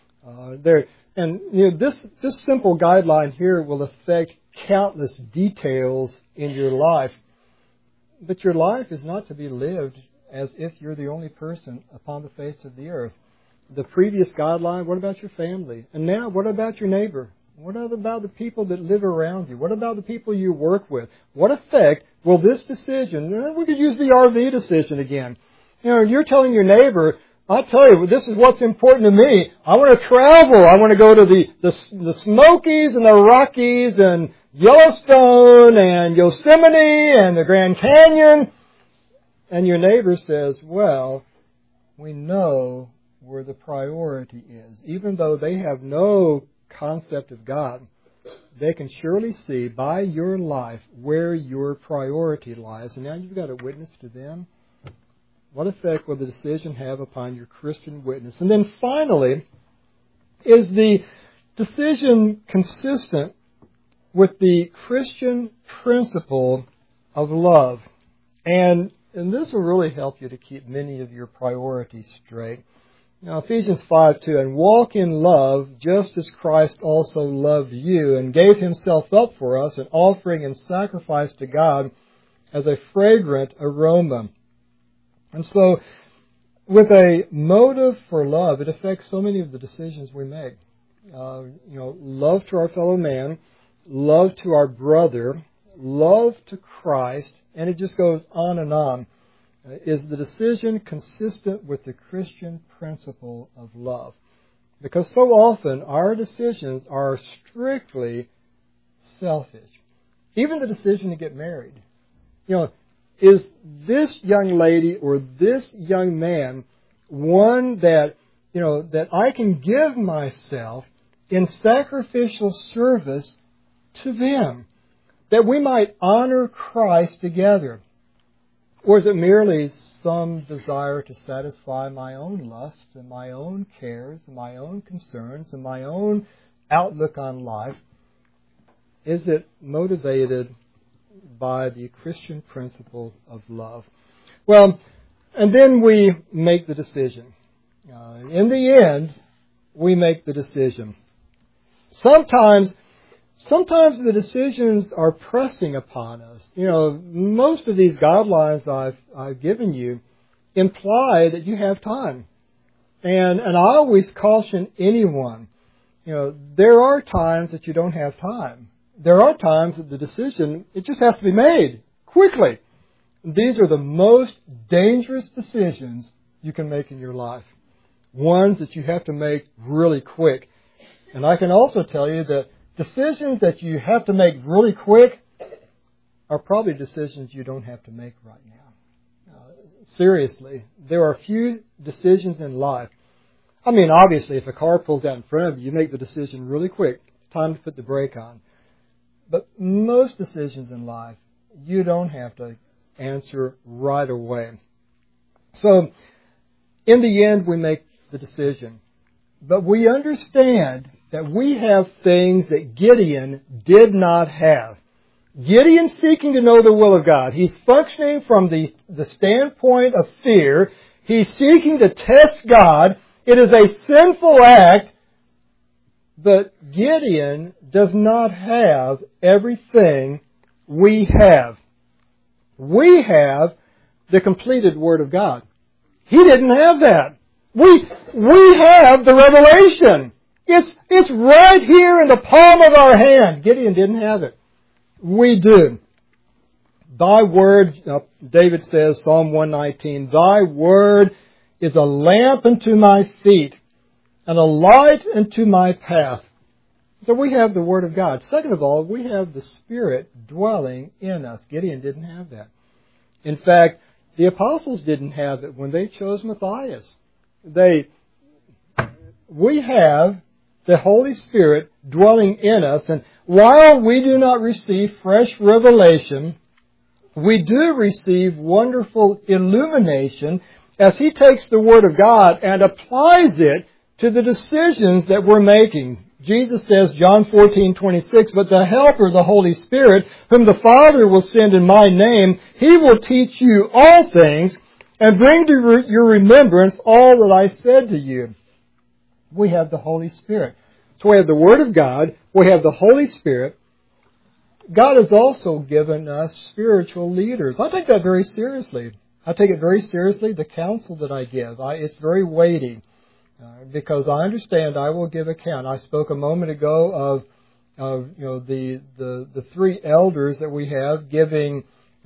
This simple guideline here will affect countless details in your life. But your life is not to be lived as if you're the only person upon the face of the earth. The previous guideline, what about your family? And now, what about your neighbor? What about the people that live around you? What about the people you work with? What effect will this decision, we could use the RV decision again. You're telling your neighbor, I tell you, this is what's important to me. I want to travel. I want to go to the Smokies and the Rockies and Yellowstone and Yosemite and the Grand Canyon. And your neighbor says, well, we know where the priority is. Even though they have no concept of God, they can surely see by your life where your priority lies. And now you've got to witness to them. What effect will the decision have upon your Christian witness? And then finally, is the decision consistent with the Christian principle of love? And this will really help you to keep many of your priorities straight. Ephesians 5:2, and walk in love just as Christ also loved you and gave himself up for us, an offering and sacrifice to God as a fragrant aroma. And so, with a motive for love, it affects so many of the decisions we make. Love to our fellow man, love to our brother, love to Christ, and it just goes on and on. Is the decision consistent with the Christian principle of love? Because so often our decisions are strictly selfish. Even the decision to get married. Is this young lady or this young man one that I can give myself in sacrificial service to them, that we might honor Christ together? Or is it merely some desire to satisfy my own lust and my own cares and my own concerns and my own outlook on life? Is it motivated by the Christian principle of love? Well, and then we make the decision. In the end, we make the decision. Sometimes the decisions are pressing upon us. Most of these guidelines I've given you imply that you have time. And I always caution anyone, there are times that you don't have time. There are times that the decision, it just has to be made quickly. These are the most dangerous decisions you can make in your life. Ones that you have to make really quick. And I can also tell you that decisions that you have to make really quick are probably decisions you don't have to make right now. Seriously, there are few decisions in life. Obviously, if a car pulls out in front of you, you make the decision really quick. Time to put the brake on. But most decisions in life, you don't have to answer right away. So, in the end, we make the decision. But we understand that we have things that Gideon did not have. Gideon's seeking to know the will of God. He's functioning from the standpoint of fear. He's seeking to test God. It is a sinful act. But Gideon does not have everything we have. We have the completed Word of God. He didn't have that. We have the revelation. It's right here in the palm of our hand. Gideon didn't have it. We do. Thy word, David says, Psalm 119, Thy word is a lamp unto my feet and a light unto my path. So we have the Word of God. Second of all, we have the Spirit dwelling in us. Gideon didn't have that. In fact, the apostles didn't have it when they chose Matthias. We have the Holy Spirit dwelling in us, and while we do not receive fresh revelation, we do receive wonderful illumination as He takes the Word of God and applies it to the decisions that we're making. Jesus says, John 14:26, But the Helper, the Holy Spirit, whom the Father will send in my name, He will teach you all things and bring to your remembrance all that I said to you. We have the Holy Spirit. So we have the Word of God. We have the Holy Spirit. God has also given us spiritual leaders. I take that very seriously. I take it very seriously, the counsel that I give. It's very weighty. Because I understand I will give account. I spoke a moment ago of the three elders that we have giving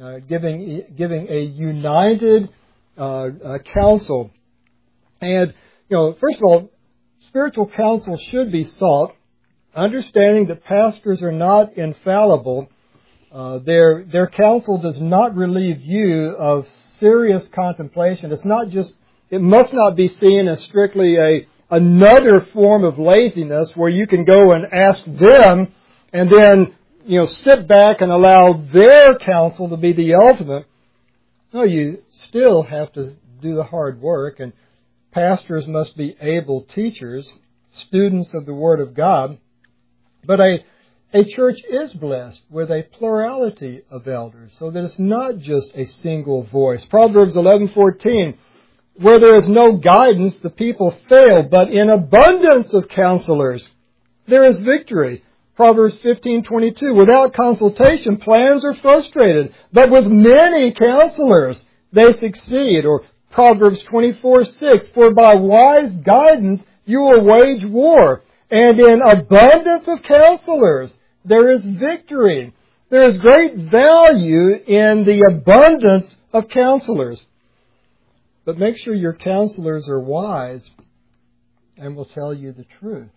a united counsel. And first of all, spiritual counsel should be sought, understanding that pastors are not infallible. Their counsel does not relieve you of serious contemplation. It must not be seen as strictly another form of laziness where you can go and ask them and then, sit back and allow their counsel to be the ultimate. No, you still have to do the hard work, and pastors must be able teachers, students of the Word of God. But a church is blessed with a plurality of elders, so that it's not just a single voice. Proverbs 11:14, Where there is no guidance, the people fail, but in abundance of counselors, there is victory. Proverbs 15:22, Without consultation, plans are frustrated, but with many counselors, they succeed. Or Proverbs 24:6, For by wise guidance you will wage war, and in abundance of counselors, there is victory. There is great value in the abundance of counselors. But make sure your counselors are wise and will tell you the truth.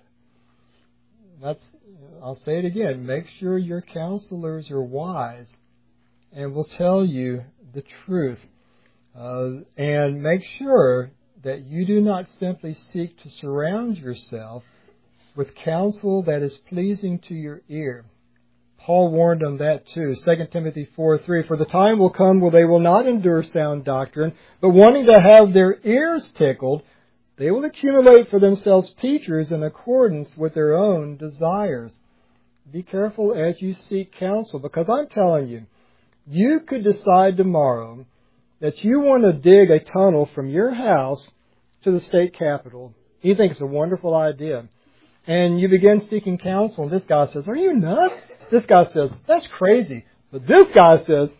I'll say it again. Make sure your counselors are wise and will tell you the truth. And make sure that you do not simply seek to surround yourself with counsel that is pleasing to your ear. Paul warned them that too. 2 Timothy 4:3, For the time will come where they will not endure sound doctrine, but wanting to have their ears tickled, they will accumulate for themselves teachers in accordance with their own desires. Be careful as you seek counsel, because I'm telling you, you could decide tomorrow that you want to dig a tunnel from your house to the state capitol. You think it's a wonderful idea. And you begin seeking counsel, and this guy says, Are you nuts? This guy says, That's crazy. But this guy says,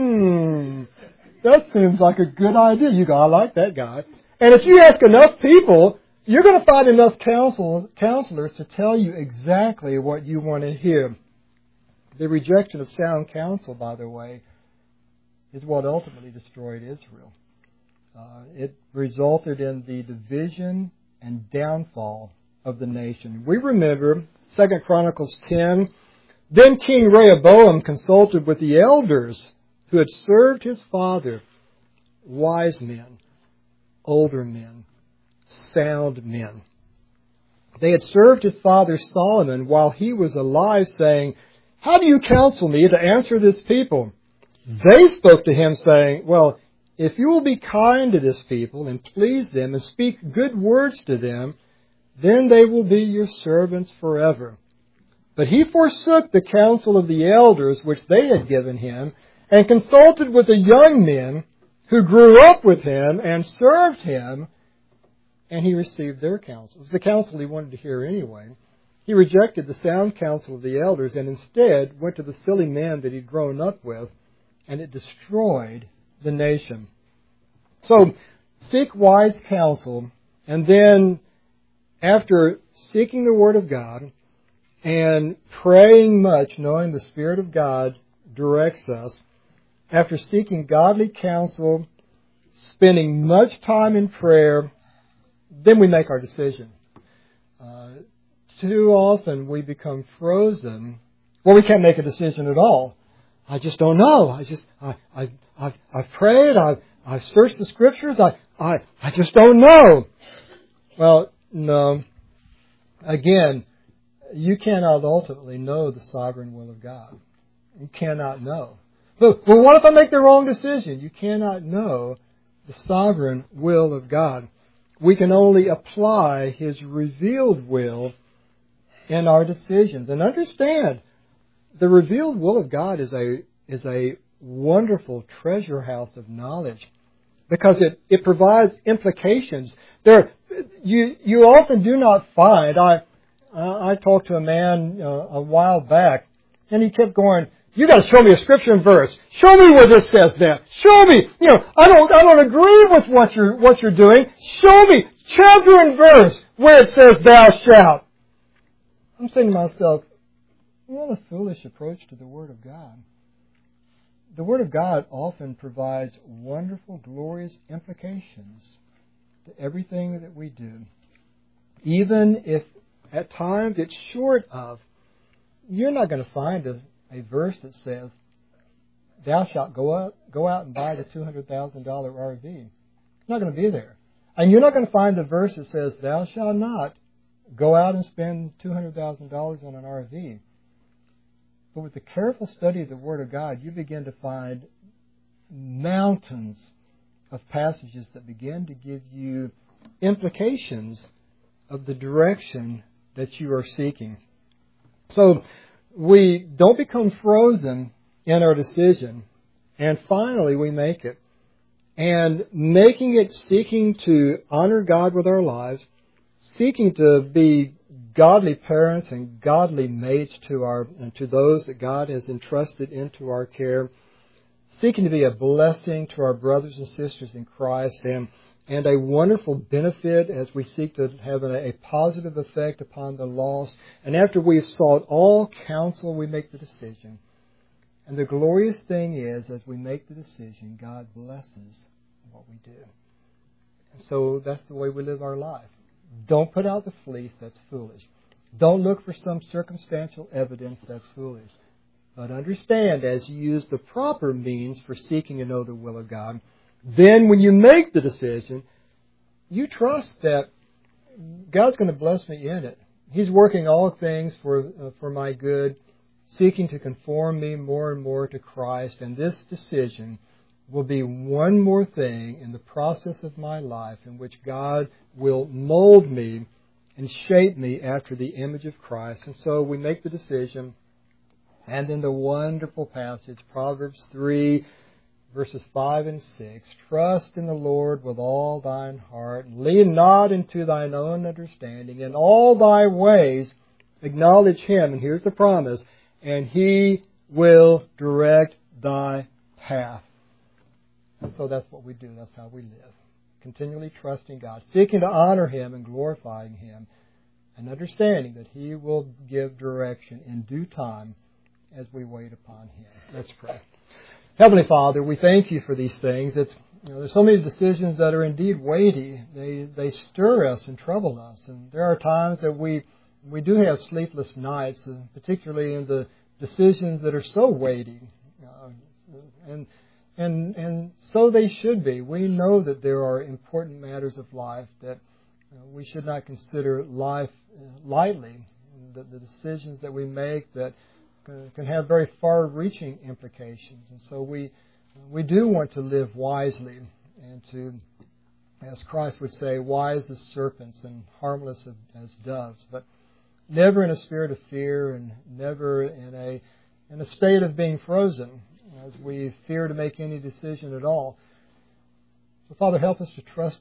That seems like a good idea. You go, I like that guy. And if you ask enough people, you're going to find enough counselors to tell you exactly what you want to hear. The rejection of sound counsel, by the way, is what ultimately destroyed Israel. It resulted in the division and downfall of the nation. We remember 2 Chronicles 10, Then King Rehoboam consulted with the elders who had served his father, wise men, older men, sound men. They had served his father Solomon while he was alive, saying, How do you counsel me to answer this people? They spoke to him, saying, Well, if you will be kind to this people and please them and speak good words to them, then they will be your servants forever. But he forsook the counsel of the elders which they had given him, and consulted with the young men who grew up with him and served him, and he received their counsel. It was the counsel he wanted to hear anyway. He rejected the sound counsel of the elders and instead went to the silly men that he'd grown up with, and it destroyed the nation. So, seek wise counsel, and then after seeking the Word of God and praying much, knowing the Spirit of God directs us, after seeking godly counsel, spending much time in prayer, then we make our decision. Too often we become frozen. Well, we can't make a decision at all. I just don't know. I've prayed. I've searched the Scriptures. I just don't know. Well, no. Again, you cannot ultimately know the sovereign will of God. You cannot know. Well, what if I make the wrong decision? You cannot know the sovereign will of God. We can only apply His revealed will in our decisions. And understand, the revealed will of God is a wonderful treasure house of knowledge, because it provides implications. You often do not find. I talked to a man a while back, and he kept going, "You got to show me a scripture and verse. Show me where this says that. Show me. I don't agree with what you're doing. Show me chapter and verse where it says thou shalt." I'm saying to myself, what a foolish approach to the Word of God. The Word of God often provides wonderful, glorious implications to everything that we do. Even if at times it's short of, you're not going to find a verse that says, thou shalt go out and buy the $200,000 RV. It's not going to be there. And you're not going to find the verse that says, thou shalt not go out and spend $200,000 on an RV. But with the careful study of the Word of God, you begin to find mountains of passages that begin to give you implications of the direction that you are seeking. So we don't become frozen in our decision, and finally we make it. And making it, seeking to honor God with our lives, seeking to be godly parents and godly mates to those that God has entrusted into our care, seeking to be a blessing to our brothers and sisters in Christ, and a wonderful benefit as we seek to have a positive effect upon the lost. And after we've sought all counsel, we make the decision. And the glorious thing is, as we make the decision, God blesses what we do. And so that's the way we live our life. Don't put out the fleece, that's foolish. Don't look for some circumstantial evidence, that's foolish. But understand, as you use the proper means for seeking to know the will of God, then when you make the decision, you trust that God's going to bless me in it. He's working all things for my good, seeking to conform me more and more to Christ. And this decision will be one more thing in the process of my life in which God will mold me and shape me after the image of Christ. And so we make the decision. And in the wonderful passage, Proverbs 3, verses 5 and 6, trust in the Lord with all thine heart, and lean not into thine own understanding. In all thy ways acknowledge Him, and here's the promise, and He will direct thy path. And so that's what we do. That's how we live. Continually trusting God, seeking to honor Him and glorifying Him, and understanding that He will give direction in due time as we wait upon Him. Let's pray. Heavenly Father, we thank You for these things. There's so many decisions that are indeed weighty. They stir us and trouble us. And there are times that we do have sleepless nights, particularly in the decisions that are so weighty. And so they should be. We know that there are important matters of life that we should not consider life lightly. The decisions that we make that can have very far-reaching implications. And so we do want to live wisely and to, as Christ would say, wise as serpents and harmless as doves, but never in a spirit of fear and never in a state of being frozen as we fear to make any decision at all. So, Father, help us to trust